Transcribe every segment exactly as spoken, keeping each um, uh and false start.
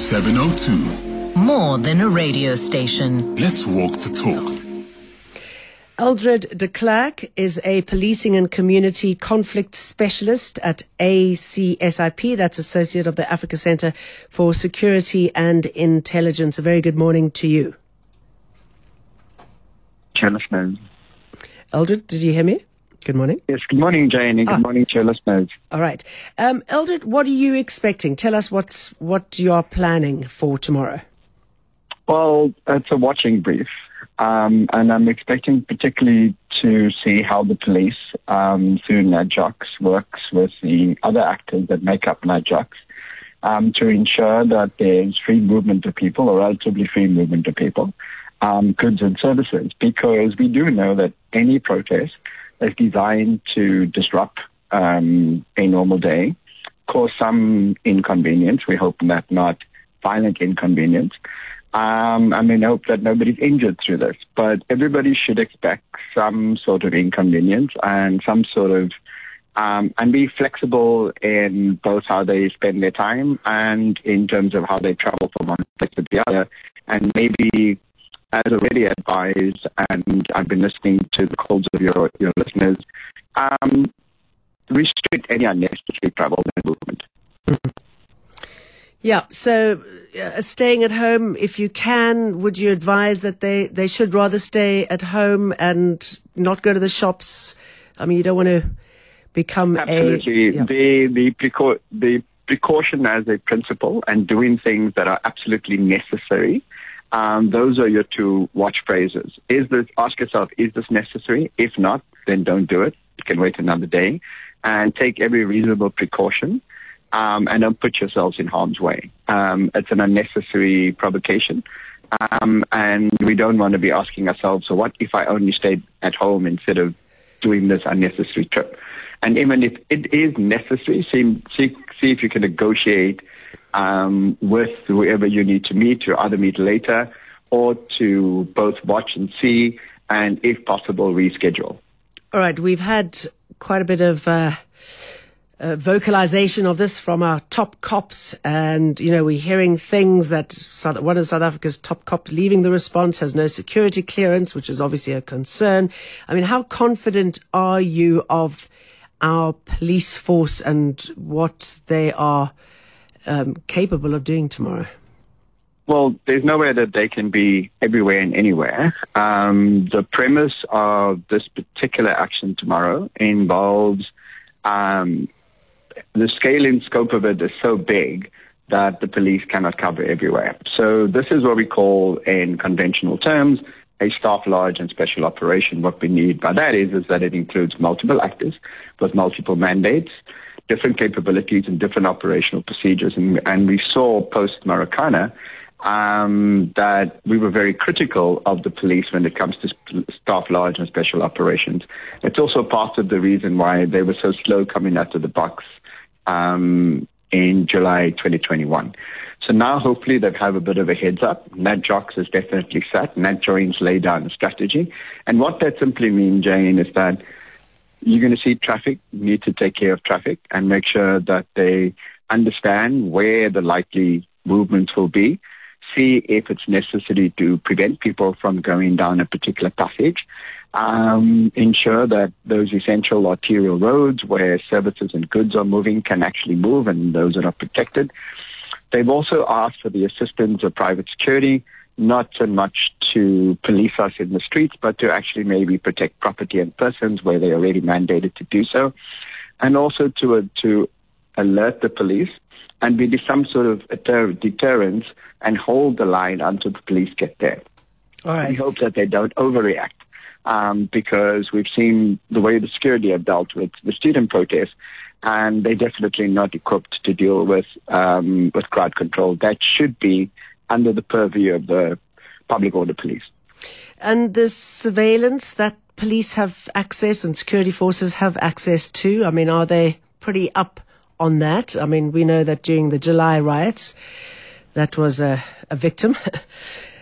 seven oh two. More than a radio station. Let's walk the talk. Eldred de Klerk is a policing and community conflict specialist at A C S I P, that's Associate of the Africa Centre for Security and Intelligence. A very good morning to you. To listeners. Eldred, did you hear me? Good morning. Yes, good morning, Jane, and good ah. morning to your listeners. All right. Um, Eldred, what are you expecting? Tell us what's what you are planning for tomorrow. Well, it's a watching brief. Um, and I'm expecting particularly to see how the police, um, through NADJOCS, works with the other actors that make up NADJOCS um, to ensure that there's free movement of people, or relatively free movement of people, um, goods and services, because we do know that any protest is designed to disrupt um, a normal day, cause some inconvenience. We hope that not violent inconvenience. Um, I mean, I hope that nobody's injured through this, but everybody should expect some sort of inconvenience and some sort of, um, and be flexible in both how they spend their time and in terms of how they travel from one place to the other. And maybe, as already advised, and I've been listening to the calls of your, your listeners, um, restrict any unnecessary travel and movement. Mm-hmm. Yeah, so uh, staying at home, if you can, would you advise that they, they should rather stay at home and not go to the shops? I mean, you don't want to become Absolutely. a... Yeah. The, the, preca- the precaution as a principle and doing things that are absolutely necessary, um, those are your two watch phrases. Is this, ask yourself, is this necessary? If not, then don't do it. You can wait another day and take every reasonable precaution. Um, and don't put yourselves in harm's way. Um, it's an unnecessary provocation. Um, and we don't want to be asking ourselves, so what if I only stayed at home instead of doing this unnecessary trip? And even if it is necessary, see, see, see if you can negotiate um, with whoever you need to meet, to either meet later or to both watch and see, and if possible, reschedule. All right, we've had quite a bit of... Uh Uh, vocalization of this from our top cops, and you know, we're hearing things that South, one of South Africa's top cops leaving the response has no security clearance, which is obviously a concern. I mean, how confident are you of our police force and what they are um, capable of doing tomorrow? Well, there's no way that they can be everywhere and anywhere. Um, the premise of this particular action tomorrow involves um, the scale and scope of it is so big that the police cannot cover everywhere. So this is what we call, in conventional terms, a staff large and special operation. What we need by that is, is that it includes multiple actors with multiple mandates, different capabilities and different operational procedures. And, and we saw post-Marikana um, that we were very critical of the police when it comes to staff large and special operations. It's also part of the reason why they were so slow coming out of the box Um, in July twenty twenty-one. So now hopefully they have a bit of a heads up. NADJOCS is definitely set. NADJOINS lay down a strategy. And what that simply means, Jane, is that you're going to see traffic, you need to take care of traffic and make sure that they understand where the likely movements will be, see if it's necessary to prevent people from going down a particular passage, um, ensure that those essential arterial roads where services and goods are moving can actually move and those that are protected. They've also asked for the assistance of private security, not so much to police us in the streets, but to actually maybe protect property and persons where they're already mandated to do so, and also to, uh, to alert the police and be some sort of deter- deterrence and hold the line until the police get there. All right. We hope that they don't overreact. Um, because we've seen the way the security have dealt with the student protests, and they're definitely not equipped to deal with um, with crowd control. That should be under the purview of the public order police. And the surveillance that police have access and security forces have access to, I mean, are they pretty up on that? I mean, we know that during the July riots, that was a, a victim.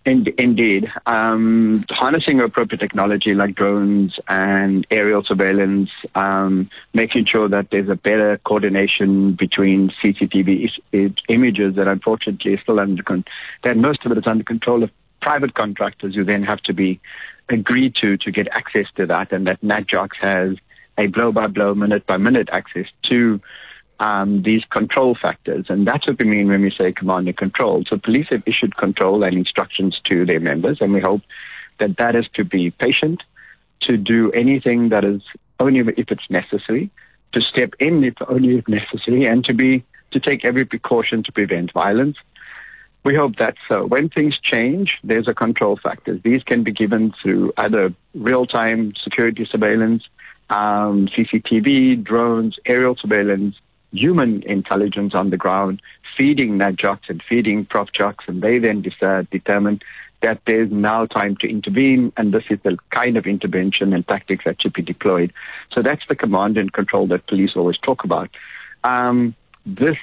In, indeed. Um, harnessing appropriate technology like drones and aerial surveillance, um, making sure that there's a better coordination between C C T V is, images that unfortunately is still under control, that most of it is under control of private contractors who then have to be agreed to to get access to that, and that NatJox has a blow-by-blow, minute-by-minute access to Um, these control factors. And that's what we mean when we say command and control. So police have issued control and instructions to their members, and we hope that that is to be patient, to do anything that is only if it's necessary, to step in if only if necessary, and to be to take every precaution to prevent violence. We hope that so. When things change, there's a control factor. These can be given through either real-time security surveillance, um, C C T V, drones, aerial surveillance, human intelligence on the ground, feeding NatJox and feeding ProfJox, and they then decide, determine that there's now time to intervene, and this is the kind of intervention and tactics that should be deployed. So that's the command and control that police always talk about. Um, this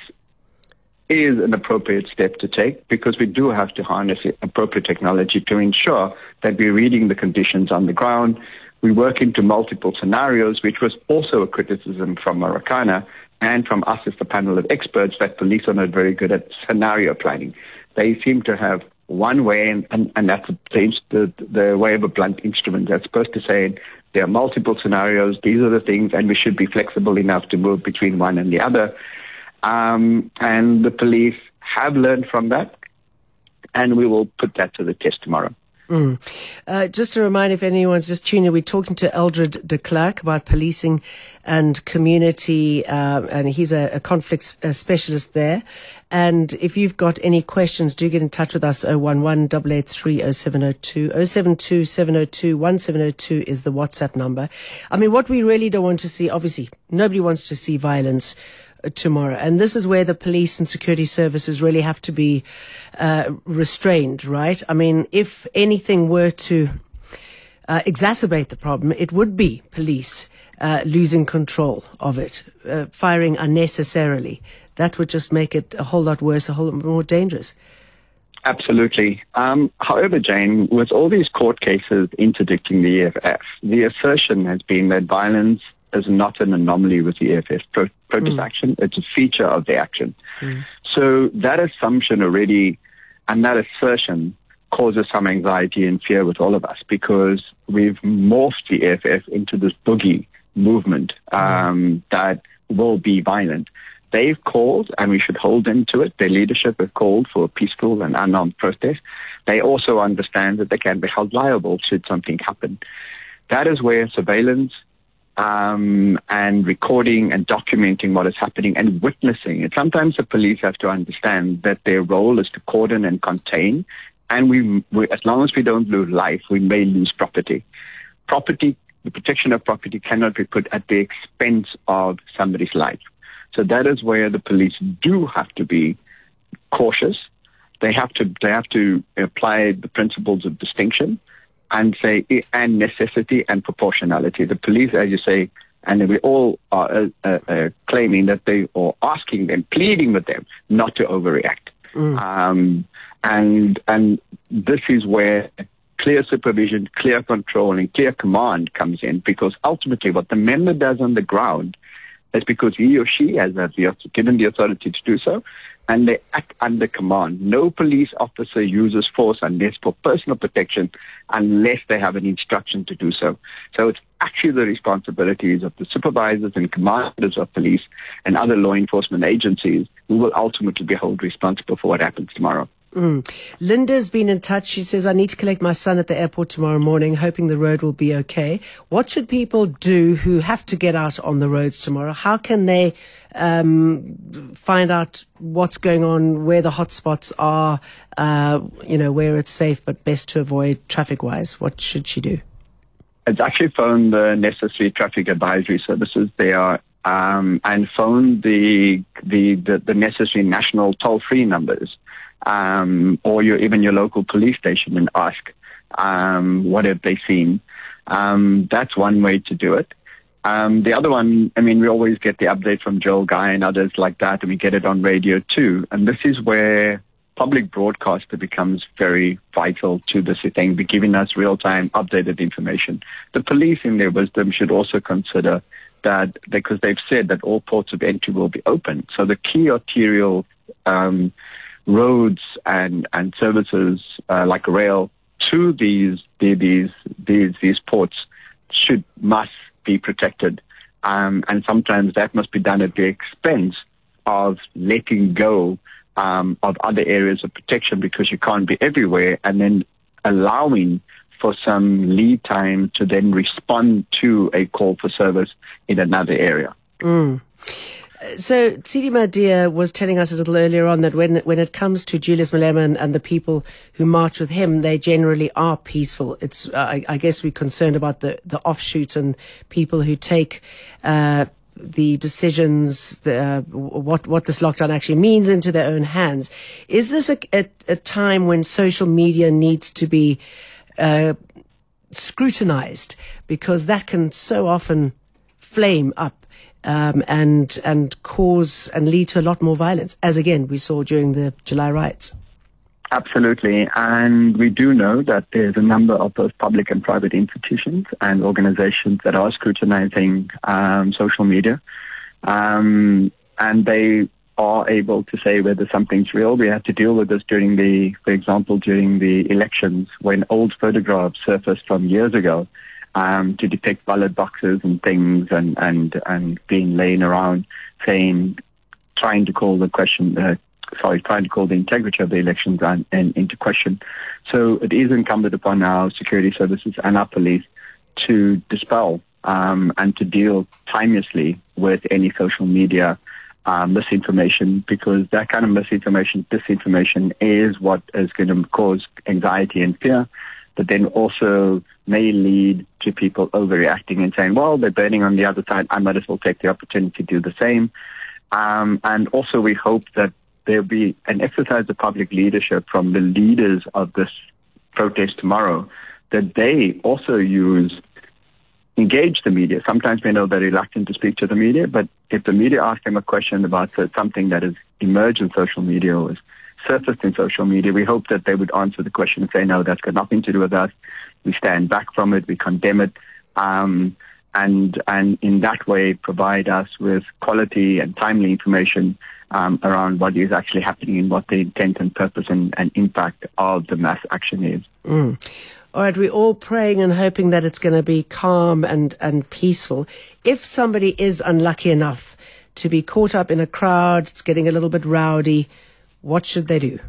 is an appropriate step to take because we do have to harness appropriate technology to ensure that we're reading the conditions on the ground. We work into multiple scenarios, which was also a criticism from Marikana and from us as the panel of experts, that police are not very good at scenario planning. They seem to have one way, and, and, and that's the, the way of a blunt instrument. They're supposed to say there are multiple scenarios, these are the things, and we should be flexible enough to move between one and the other. Um, and the police have learned from that, and we will put that to the test tomorrow. Mm. Uh, just a reminder, if anyone's just tuning in, we're talking to Eldred de Klerk about policing and community, uh, and he's a, a conflict uh, specialist there. And if you've got any questions, do get in touch with us. oh one one, eight eight three, oh seven oh two. oh seven two, seven oh two, one seven oh two is the WhatsApp number. I mean, what we really don't want to see, obviously, nobody wants to see violence tomorrow. And this is where the police and security services really have to be uh, restrained, right? I mean, if anything were to uh, exacerbate the problem, it would be police uh, losing control of it, uh, firing unnecessarily. That would just make it a whole lot worse, a whole lot more dangerous. Absolutely. Um, however, Jane, with all these court cases interdicting the E F F, the assertion has been that violence is not an anomaly with the E F F pro- protest mm. action. It's a feature of the action. Mm. So that assumption already, and that assertion causes some anxiety and fear with all of us because we've morphed the E F F into this boogie movement um, mm. that will be violent. They've called, and we should hold them to it. Their leadership have called for a peaceful and unarmed protest. They also understand that they can be held liable should something happen. That is where surveillance Um, and recording and documenting what is happening and witnessing it. Sometimes the police have to understand that their role is to cordon and contain, and we, we, as long as we don't lose life, we may lose property. Property, the protection of property cannot be put at the expense of somebody's life. So that is where the police do have to be cautious. They have to, they have to apply the principles of distinction and say, and necessity and proportionality. The police, as you say, and we all are uh, uh, claiming that they, or asking them, pleading with them not to overreact. Mm. Um, and and this is where clear supervision, clear control, and clear command comes in, because ultimately what the member does on the ground is because he or she has given the authority to do so, and they act under command. No police officer uses force unless for personal protection, unless they have an instruction to do so. So it's actually the responsibilities of the supervisors and commanders of police and other law enforcement agencies who will ultimately be held responsible for what happens tomorrow. Mm. Linda's been in touch. She says, I need to collect my son at the airport tomorrow morning, hoping the road will be okay. What should people do who have to get out on the roads tomorrow? How can they um, find out what's going on, where the hotspots are, uh, you know, where it's safe but best to avoid traffic-wise? What should she do? It's actually phone the necessary traffic advisory services. They are um, and phone the, the, the, the necessary national toll-free numbers. Um, or your, even your local police station and ask um, what have they seen. Um, that's one way to do it. Um, the other one, I mean, we always get the update from Joel Guy and others like that, and we get it on radio too. And this is where public broadcaster becomes very vital to this thing, be giving us real-time updated information. The police, in their wisdom, should also consider that, because they've said that all ports of entry will be open. So the key arterial um, roads and, and services uh, like rail to these, these, these, these ports should, must be protected. Um, and sometimes that must be done at the expense of letting go um, of other areas of protection, because you can't be everywhere, and then allowing for some lead time to then respond to a call for service in another area. Mm. So Tshidi Madea was telling us a little earlier on that when when it comes to Julius Malema and, and the people who march with him, they generally are peaceful. It's uh, I, I guess we're concerned about the, the offshoots and people who take uh, the decisions, the, uh, what what this lockdown actually means into their own hands. Is this a, a, a time when social media needs to be uh, scrutinized, because that can so often flame up Um, and and cause and lead to a lot more violence, as again we saw during the July riots? Absolutely, and we do know that there's a number of both public and private institutions and organizations that are scrutinizing um, social media, um, and they are able to say whether something's real. We had to deal with this during the, for example, during the elections, when old photographs surfaced from years ago, Um, to detect ballot boxes and things, and, and, and being laying around saying, trying to call the question, uh, sorry, trying to call the integrity of the elections and, and into question. So it is incumbent upon our security services and our police to dispel um, and to deal timelessly with any social media uh, misinformation, because that kind of misinformation, disinformation is what is going to cause anxiety and fear, but then also may lead to people overreacting and saying, well, they're burning on the other side, I might as well take the opportunity to do the same. Um, and also we hope that there'll be an exercise of public leadership from the leaders of this protest tomorrow, that they also use, engage the media. Sometimes we know they're reluctant to speak to the media, but if the media ask them a question about something that has emerged in social media or is surfaced in social media, we hope that they would answer the question and say, no, that's got nothing to do with us. We stand back from it. We condemn it. Um, and and in that way, provide us with quality and timely information um, around what is actually happening and what the intent and purpose and, and impact of the mass action is. Mm. All right, we're all praying and hoping that it's going to be calm and, and peaceful. If somebody is unlucky enough to be caught up in a crowd, it's getting a little bit rowdy, what should they do?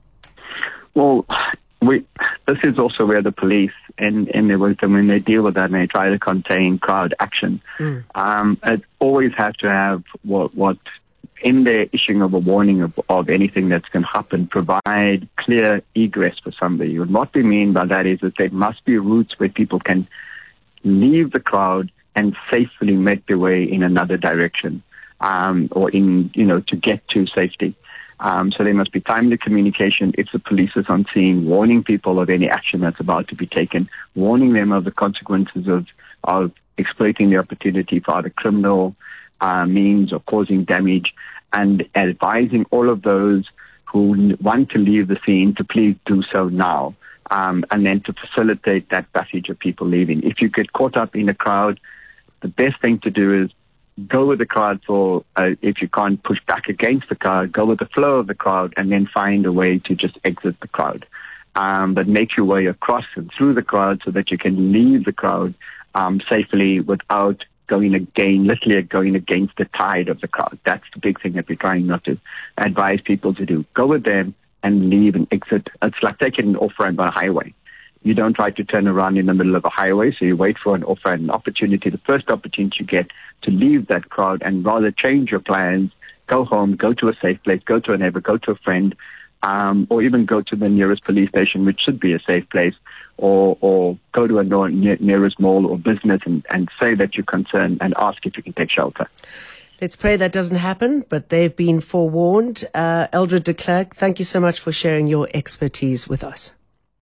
Well, we, this is also where the police, in, in their wisdom, when they deal with that and they try to contain crowd action, mm. um, it always have to have what, what in their issuing of a warning of, of anything that's going to happen, provide clear egress for somebody. And what we mean by that is that there must be routes where people can leave the crowd and safely make their way in another direction, um, or in, you know, to get to safety. Um, so there must be timely communication if the police is on scene, warning people of any action that's about to be taken, warning them of the consequences of, of exploiting the opportunity for either criminal uh, means or causing damage, and advising all of those who want to leave the scene to please do so now, um, and then to facilitate that passage of people leaving. If you get caught up in a crowd, the best thing to do is go with the crowd for, uh, if you can't push back against the crowd, go with the flow of the crowd and then find a way to just exit the crowd. Um, but make your way across and through the crowd so that you can leave the crowd um, safely without going again, literally going against the tide of the crowd. That's the big thing that we're trying not to advise people to do. Go with them and leave and exit. It's like taking an off-ramp on a highway. You don't try to turn around in the middle of a highway, so you wait for an offer, an opportunity, the first opportunity you get to leave that crowd, and rather change your plans, go home, go to a safe place, go to a neighbor, go to a friend, um, or even go to the nearest police station, which should be a safe place, or, or go to a near, nearest mall or business and, and say that you're concerned and ask if you can take shelter. Let's pray that doesn't happen, but they've been forewarned. Uh, Eldred de Klerk, thank you so much for sharing your expertise with us.